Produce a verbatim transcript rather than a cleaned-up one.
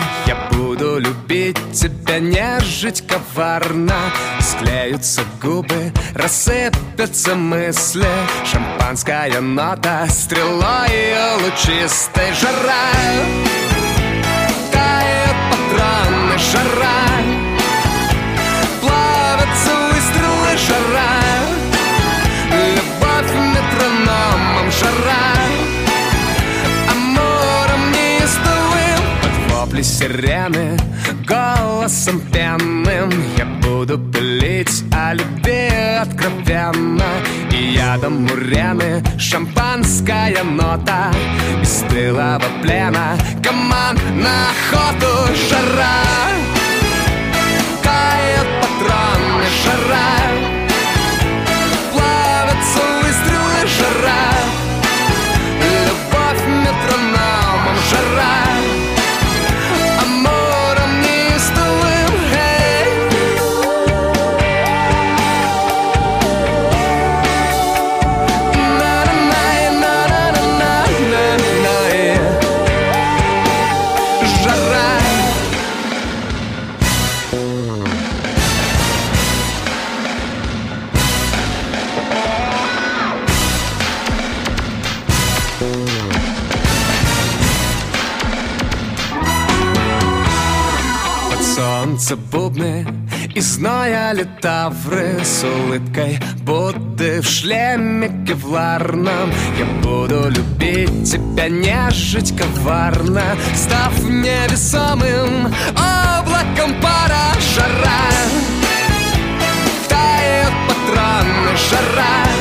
Я буду любить тебя, нежить коварно. Склеются губы, рассыпятся мысли. Шампанская нота стрелой лучистой. Жара, тает патроны, жара, плавятся выстрелы, жара, любовь метрономом, жара, амором неистовым. Под вопли сирены, голосом пенным я буду пылить о любви откровенно. И ядом мурены шампанская нота из стылого плена команд на охоту. Жара, тают патроны, жара, плавятся выстрелы, жара, любовь метрономом, жара, амором неистовым. Солнце, бубны и зноя литавры, с улыбкой Будды в шлеме кевларном. Я буду любить тебя, нежить коварно, став невесомым облаком пара. Жара, тают патроны, жара,